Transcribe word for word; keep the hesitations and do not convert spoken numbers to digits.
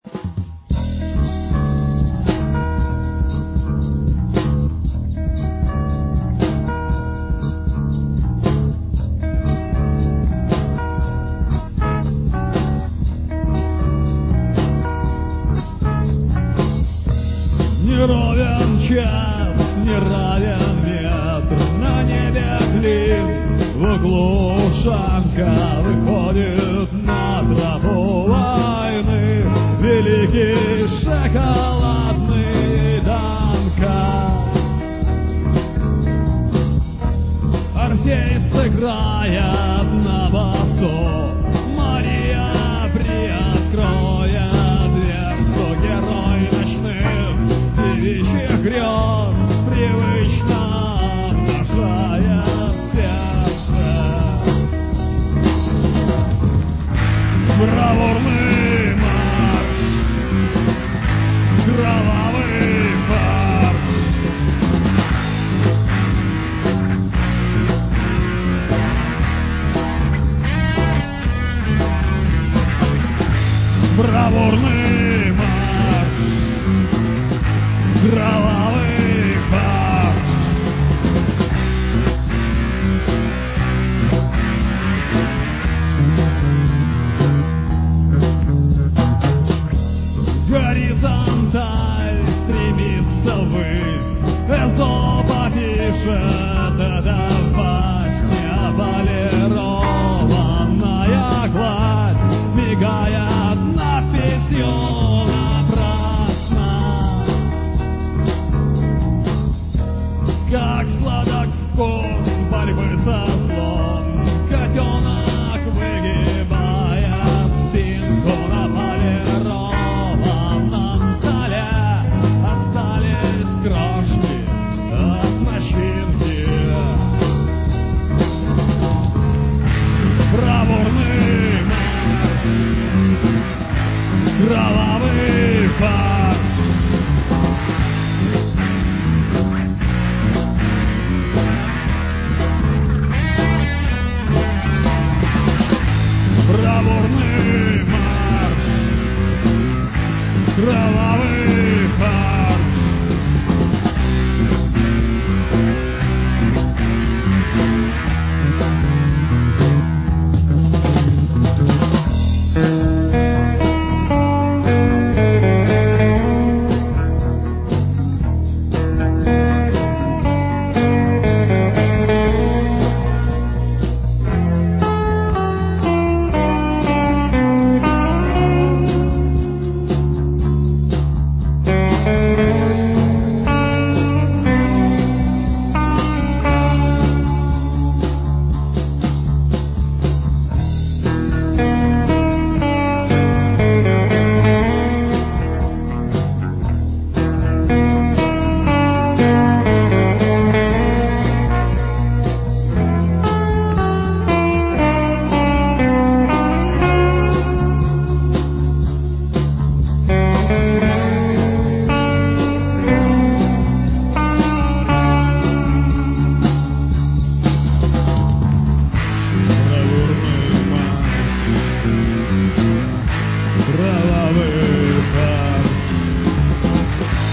Не ровен час, не равен метр, на небе клин, в углу шанка выходит на тропу войны. Великий шоколадный танка. Орфей сыграет на басу, Мария приоткроет дверцу. Герой ночных девичьих грез привычно обнажает сердце. Бравурный марш, кровавый фарс. Бравурный марш, кровавый фарс. Горизонталь стремится ввысь, Эзопа пишет, это басня, полированная гладь мигает на песню напрасно. Как сладок вкус борьбы со злом, котенок выгибая спинку на полированном столе. Остались крошки от начинки. Бравурный марш, кровавый фарс. Бравурный марш, кровавый фарс. Кровавый фарс.